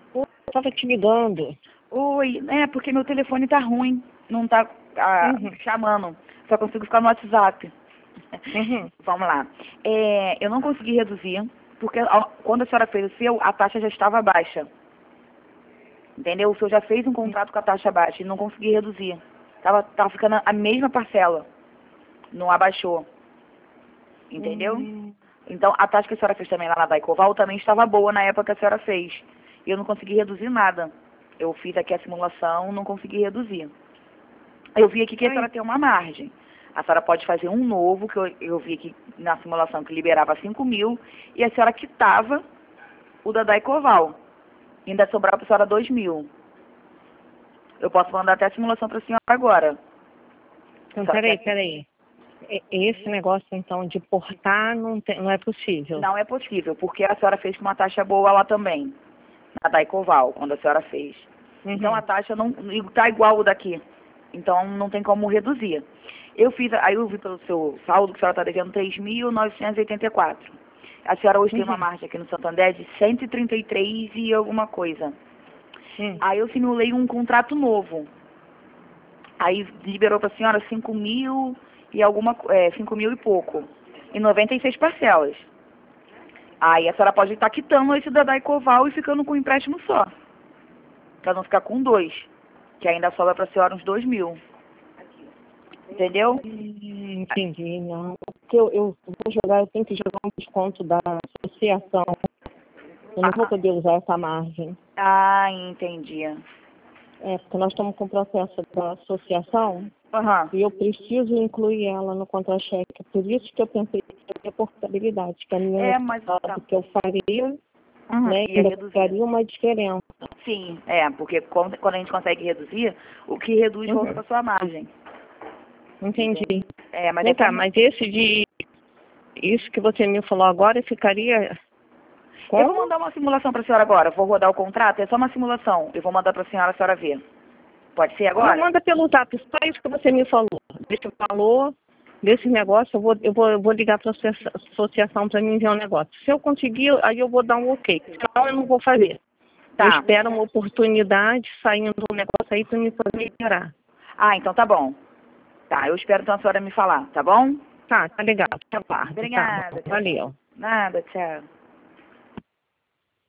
Eu tava te ligando. Oi, porque meu telefone tá ruim, não tá chamando, só consigo ficar no WhatsApp. Uhum. Vamos lá. Eu não consegui reduzir, porque quando a senhora fez o seu, a taxa já estava baixa. Entendeu? O senhor já fez um contrato com a taxa baixa e não consegui reduzir. Tava ficando a mesma parcela, não abaixou. Entendeu? Então, a taxa que a senhora fez também lá na Daicoval também estava boa na época que a senhora fez. E eu não consegui reduzir nada. Eu fiz aqui a simulação, não consegui reduzir. Eu vi aqui que a senhora tem uma margem. A senhora pode fazer um novo, que eu vi aqui na simulação que liberava 5.000, e a senhora quitava o da Daicoval. Ainda sobrava para a senhora 2.000. Eu posso mandar até a simulação para a senhora agora. Então, peraí. Esse negócio, então, de portar não é possível. Não é possível, porque a senhora fez com uma taxa boa lá também, na Daicoval, quando a senhora fez. Então a taxa não está igual o daqui. Então não tem como reduzir. Aí eu vi pelo seu saldo que a senhora está devendo 3.984. A senhora hoje tem uma margem aqui no Santander de 133 e alguma coisa. Aí eu simulei um contrato novo. Aí liberou para a senhora 5.000 e 5.000 e pouco. Em 96 parcelas. Aí a senhora pode estar quitando esse da Daicoval e ficando com um empréstimo só. Para não ficar com 2. Que ainda sobra para a senhora uns 2.000. Entendeu? Entendi, não. Porque eu tenho que jogar um desconto da associação. Eu não vou poder usar essa margem. Ah, entendi. Porque nós estamos com o processo da associação e eu preciso incluir ela no contra-cheque. Por isso que eu pensei em portabilidade, que a minha que eu faria, né, ainda ficaria uma diferença. Sim, porque quando a gente consegue reduzir, o que reduz volta para sua margem. Entendi. Mas isso que você me falou agora ficaria... Eu vou mandar uma simulação para a senhora agora. Vou rodar o contrato, é só uma simulação. Eu vou mandar para a senhora ver. Pode ser agora? Manda pelo zap, só isso que você me falou. Desse valor, desse negócio, eu vou ligar para a associação para me enviar um negócio. Se eu conseguir, aí eu vou dar um ok. Senão eu não vou fazer. Tá. Eu espero uma oportunidade saindo do negócio aí para me poder liberar. Ah, então tá bom. Tá, eu espero então a senhora me falar, tá bom? Tá legal. Obrigada. Tá, valeu. Nada, tchau.